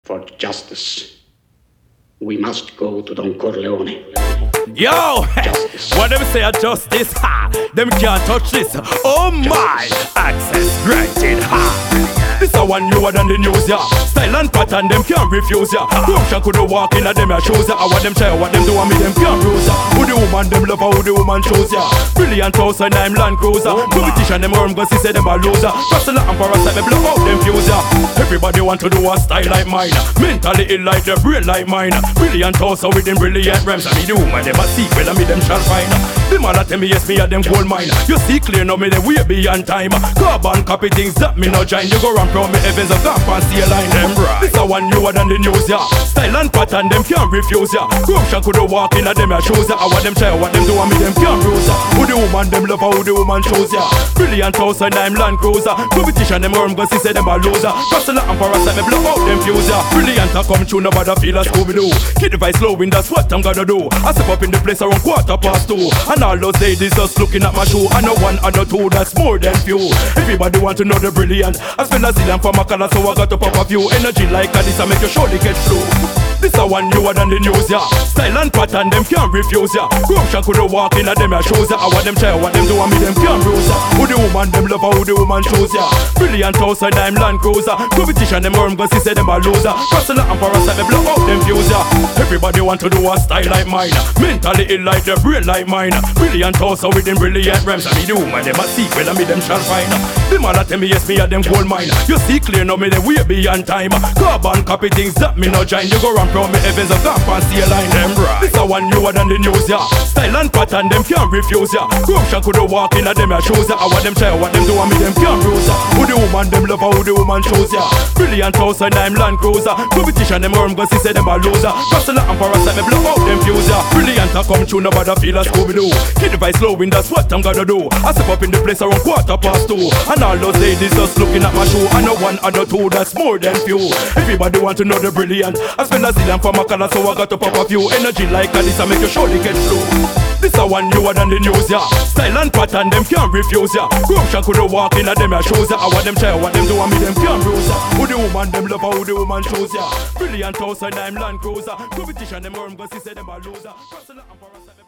For justice, we must go to Don Corleone. Yo, what them say a justice, ha, them can't touch this. Oh my, access granted, ha. This a one newer than the news, yeah. Style and pattern, them can't refuse, yeah. Corruption couldn't walk in a them a shoes, yeah. I want them try what them do and me them can't bruise, yeah. Who the woman them love, who the woman chose, yeah. Brilliant house and I'm Land Cruiser. Competition them worm, cause he say them a loser. Castle and parasite, me blow out them fuse, yeah. Everybody want to do a style like mine. Mentally ill like the brain like mine. Brilliant house with them brilliant rhymes. I me the woman, them a sequel, and me them shall find. Them all a tell me yes, me a them gold mine. You see clear now, me them way beyond time. Carbon copy things that me no join. You go run from me heavens of camp and see a line them right. This a one newer than the news, yeah. Style and pattern, them can't refuse, yeah. Corruption could walk in a them a shoes, yeah. I want them try what them do and me them can't bruise, yeah. Who the woman them love, who the woman chose, yeah. Brilliant house and I'm Land Cruiser. Competition them worm, cause he say them a loser. Castle and parasite, me blow out them fuse, yeah. Brilliant a come true, nobody feel a Scooby-Doo. Keep the vice low in, that's what I'm gonna do. I step up in the place around 2:15. And all those ladies just looking at my shoe. I know one, I know two, that's more than few. Everybody want to know the brilliant. I spend a zillion for my color, so I got to pop a few. Energy like this, I make you surely get flu. This a one newer than the news, yeah. Style and pattern, them can't refuse, yeah. Corruption couldn't walk in a them a shoes, yeah. I want them try what them do and me them can't bruise, yeah. Who the woman them love, who the woman chose, yeah. Brilliant house and I'm Land Cruiser. Competition them worm, cause he say them a loser. Castle and parasite, me blow out them fuse, yeah. Everybody want to do a style like mine. Mentally ill like the brain like mine. Brilliant house with them brilliant rhymes. I me the woman, them a sequel, and me them shall find. Them all a tell me yes, me a them gold mine. You see clear now, me them way beyond time. Carbon copy things that me no join. You go run from me heavens of camp and see a line them right. This a one newer than the news, yeah. Style and pattern, them can't refuse, yeah. Corruption could walk in a them a shoes, yeah. I want them try what them do and me them can't bruise, yeah. Who the woman them love, who the woman chose, yeah. Brilliant house and I'm Land Cruiser. Competition them worm, cause he say them a loser. Castle and parasite, me blow out them fuse, yeah. Brilliant a come true, nobody feel a Scooby-Doo. Keep the vice low in, that's what I'm gonna do. I step up in the place around 2:15. And all those ladies just looking at my shoe. I know one, I know two, that's more than few. Everybody want to know the brilliant. I spend a zillion for my color, so I got to pop a few. Energy like this, I make you surely get flu. This a one newer than the news, yeah. Style and pattern, them can't refuse, yeah. Corruption couldn't walk in a them a shoes, yeah. I want them try what them do and me them can't bruise, yeah. Who the woman them love, who the woman chose, yeah. Brilliant house and I'm Land Cruiser. Competition them worm, cause he say them a loser. Castle and parasite.